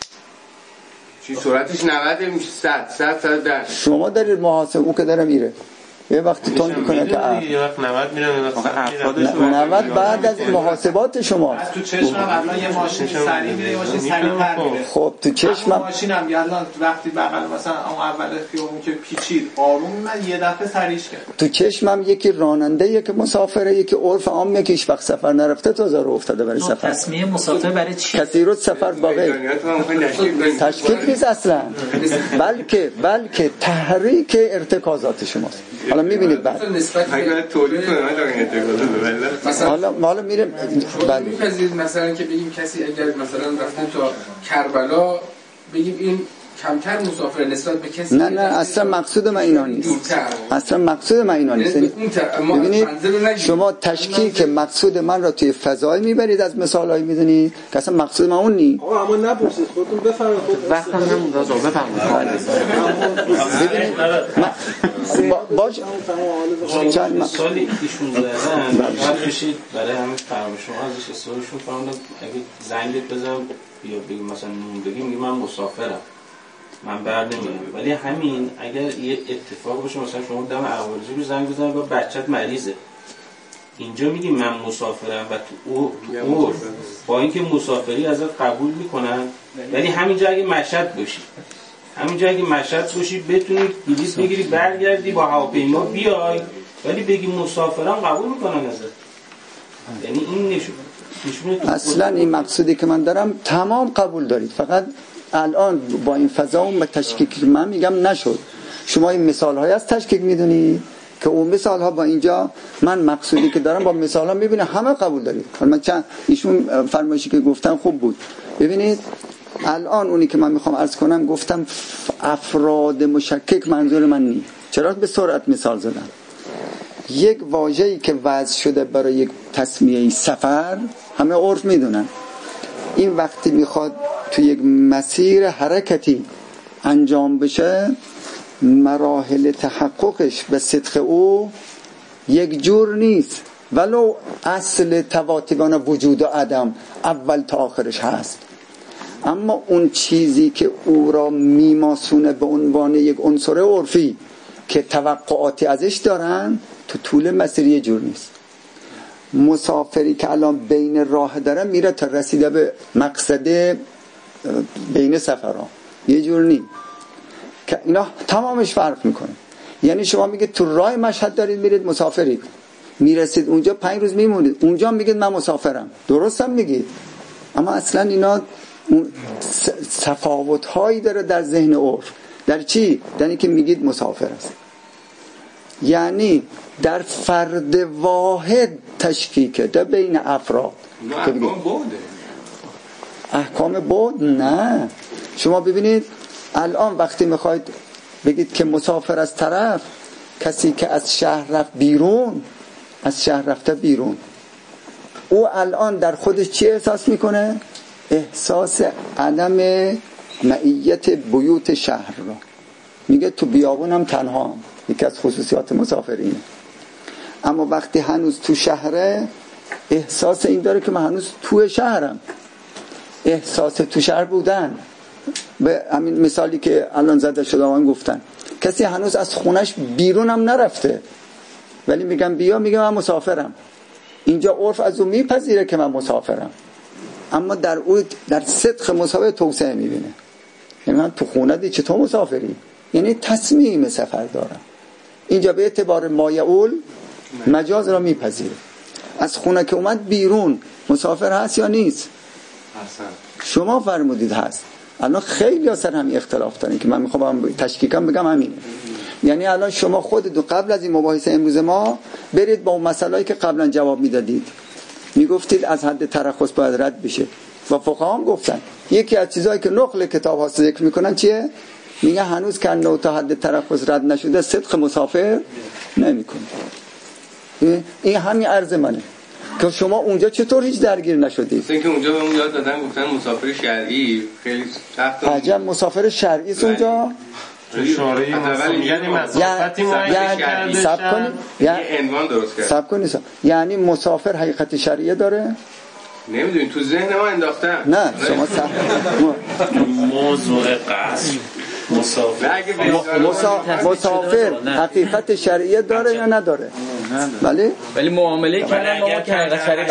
چی سرعتش 90 میشه 100 شما دارید محاسبه او که داره میره. یه وقتی تون میکنه که یه وقت 90 میرن، یه وقت 90 بعد از محاسبات شماست. تو چشمم الان یه ماشین سریع میره، یه ماشین سریع‌تر میره. خب تو چشمم ماشینم الان وقتی بغل مثلا اون اول خیابون که پیچید آروم من یه دفعه سریعش کرد. تو چشمم یکی راننده، یکی مسافره، یکی عرف عام، یکی هیچ وقت سفر نرفته تازه رو افتاده برای سفر. تصمیه مسافر برای چی؟ کسی رو سفر باقی تشکیل نیست اصلا، بلکه تحریک ارتکازات شماست. حالا حالا میبینید بعد اگه تولید کنه حالا میریم بعد میپذیرید مثلا که بگیم کسی اگر مثلا رفته تا کربلا بگیم این کمتر مسافر نسبت به کسی نه اصلا مقصود من اینا نیست. اصلا مقصود من اینا نیست. ببینید شما تشکیک مقصود من را توی فضای میبرید از مثالایی میدونید که اصلا مقصود من اون نیست. اما نپرسید خودتون بفهمید وقتا نمون رازو بفهمید. ببینید باش چند سالی ایشون زدن بعد بشید برای همین فرم شما ازش استفادهشون فرمودن اگه زنگت بزنم یا بگیم مثلا نون بگیم میگه من مسافرم من بر نمیام، ولی همین اگر یه اتفاق باشه مثلا شما دم احوالجی رو زنگ بزنید با بچت مریضه اینجا میگی من مسافرم و تو با اینکه مسافری ازت قبول میکنن، ولی همینجا اگه مشهد باشی بتونی بلیط بگیری برگردی با هواپیما بیای، ولی بگی مسافرم قبول میکنن ازت. یعنی این نشون اصلا این مقصودی که من دارم تمام قبول دارید، فقط الان با این فضا و تشکیک من میگم نشد. شما این مثال های از تشکیک میدونید که اون مثال ها با اینجا من مقصودی که دارم با مثال ها میبینه همه قبول دارید. من چند ایشون فرمایشی که گفتم خوب بود. ببینید الان اونی که من میخوام عرض کنم گفتم افراد مشکک منظور من نیست. چرا به سرعت مثال زدم؟ یک واژه‌ای که وضع شده برای یک تسمیه سفر همه عرف میدونن، این وقتی میخواد تو یک مسیر حرکتی انجام بشه مراحل تحققش به صدق او یک جور نیست، ولو اصل تواتگان وجود و عدم اول تا آخرش هست، اما اون چیزی که او را میماسونه به عنوان یک عنصر عرفی که توقعاتی ازش دارن تو طول مسیر یه جور نیست. مسافری که الان بین راه داره میره تا رسیده به مقصد بین سفرها یه جور نیست که اینا تمامش فرق میکنه. یعنی شما میگید تو راه مشهد دارید میرید مسافرید، میرسید اونجا 5 روز میمونید اونجا میگید من مسافرم، درست هم میگید، اما اصلا اینا تفاوت هایی داره در ذهن عرف. در چی؟ در اینکه میگید مسافر است، یعنی در فرد واحد تشکیکه در بین افراد. احکام بود نه. شما ببینید الان وقتی میخواید بگید که مسافر از طرف کسی که از شهر رفت بیرون، از شهر رفته بیرون، او الان در خودش چی احساس میکنه؟ احساس عدم معیت بیوت شهر رو میگه تو بیابونم تنها هم. یکی از خصوصیات مسافرینه. اما وقتی هنوز تو شهره احساس این داره که من هنوز تو شهرم، احساس تو شهر بودن. به همین مثالی که الان زده شده آن گفتن کسی هنوز از خونش بیرونم نرفته ولی میگم بیا، میگه من مسافرم. اینجا عرف از اون میپذیره که من مسافرم، اما در او در صدق مسافر توسعه میبینه. یعنی من تو خونه دی چطور مسافری؟ یعنی تصمیم سفر دارم. اینجا به اعتبار مایعول مجاز را میپذیره. از خونه که اومد بیرون مسافر هست یا نیست؟ شما فرمودید هست. الان خیلی ها سر همین اختلاف دارن که من میخوام تشکیکم بگم همینه. یعنی الان شما خودتون قبل از این مباحثه امروز ما برید با اون مسائلی که قبلا جواب میدادید میگفتید از حد ترخص باید رد بشه و فقها هم گفتن یکی از چیزایی که نقل کتاب ها ذکر میکنن چیه؟ میگه هنوز که نو تا حد ترخص رد نشده صدق مسافر نمیکنه. این همین عرض منه که شما اونجا چطور هیچ درگیر نشدید؟ اینکه اونجا بهمون یاد دادن گفتن مسافر شرعی خیلی سخت. عجب مسافر شرعی است اونجا؟ اشاره یعنی مسافتی معین کرده سب کنید یه عنوان درست کرد. سب کنید یعنی مسافر حقیقت شرعیه داره؟ نمیدونی تو ذهن ما انداختن. نه شما موضوع قصر مسافر حقیقت شرعیه داره یا نداره؟ ولی معامله کردن ما که حقیقت شرعی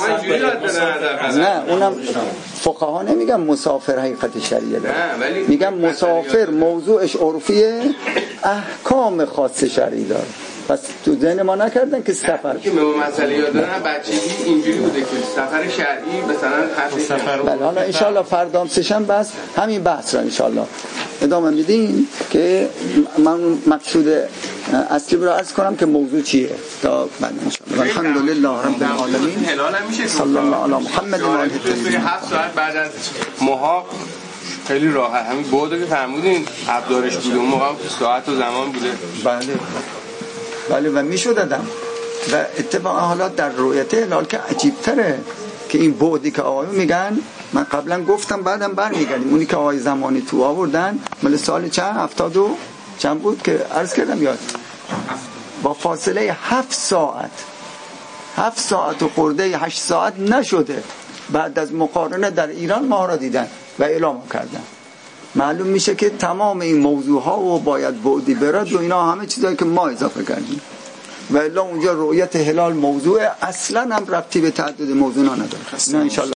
نه اونم فقها نمیگن مسافر حقیقت شرعیه داره، میگن مسافر موضوعش عرفیه احکام خاص شرعی داره. پس تو ذهن ما نکردن که سفر که به مسئله یاد دارن بچگی اینجوری بوده که سفر شرعی مثلا سفر. بله حالا ان شاء الله فردا سشن بس همین بحث رو ان شاء الله ادامه میدیم که من مقصود اصلی رو عرض کنم که موضوع چیه تا بعد ان شاء الله. الحمدلله رب العالمین. هلال هم میشه صلی الله علی محمد و آله الطاهرین. 7 ساعت بعد از ماه خیلی راحت همین بوده که فرمودین ابزارش بوده اون موقع ساعت و زمان بوده. بله و میشد دادم و اتفاقا حالا در رؤیت هلال که عجیب تره که این بعدی که آقایون میگن من قبلا گفتم بعدم برمیگردیم اونی که آقای زمانی تو آوردن مال سال چند 72 چند بود که عرض کردم یاد با فاصله 7 ساعت و خورده 8 ساعت نشده بعد از مقارنه در ایران ما را دیدن و اعلام کردن. معلوم میشه که تمام این موضوع ها و باید بعدی برد و اینا همه چیزایی که ما اضافه کردیم و الا اونجا رؤیت هلال موضوع اصلا هم ربطی به تعدد موضوع نداره. نه ان شاء الله